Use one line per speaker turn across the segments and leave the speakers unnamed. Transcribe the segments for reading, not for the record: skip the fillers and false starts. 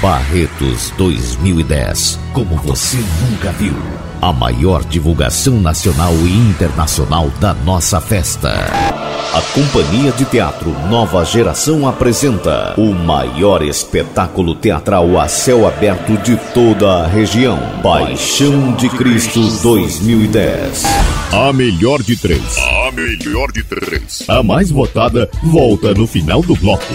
Barretos 2010, como você nunca viu. A maior divulgação nacional e internacional da nossa festa. A Companhia de Teatro Nova Geração apresenta o maior espetáculo teatral a céu aberto de toda a região. Paixão de Cristo 2010.
A melhor de três. A melhor de três. A mais votada volta no final do bloco.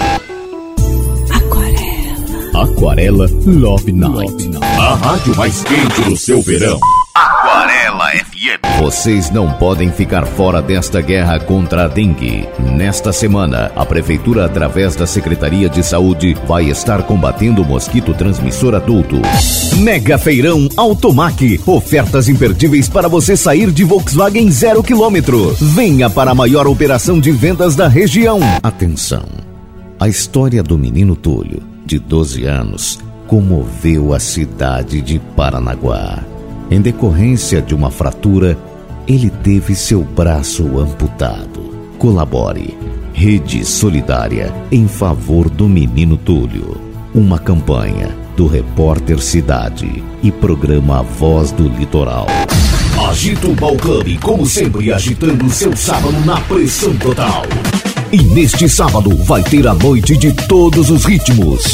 Aquarela Love Night. A rádio mais quente do seu verão.
Aquarela FM. Vocês não podem ficar fora desta guerra contra a dengue. Nesta semana, a Prefeitura, através da Secretaria de Saúde, vai estar combatendo o mosquito transmissor adulto. Mega Feirão Automac. Ofertas imperdíveis para você sair de Volkswagen 0 km. Venha para a maior operação de vendas da região. Atenção. A história do menino Túlio, de 12 anos, comoveu a cidade de Paranaguá. Em decorrência de uma fratura, ele teve seu braço amputado. Colabore. Rede Solidária em favor do menino Túlio. Uma campanha do Repórter Cidade e programa Voz do Litoral. Agita o Ball Club, como sempre, agitando seu sábado na pressão total. E neste sábado vai ter a noite de todos os ritmos.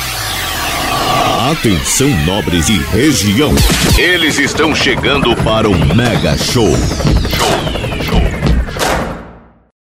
Atenção, nobres e região. Eles estão chegando para um mega show.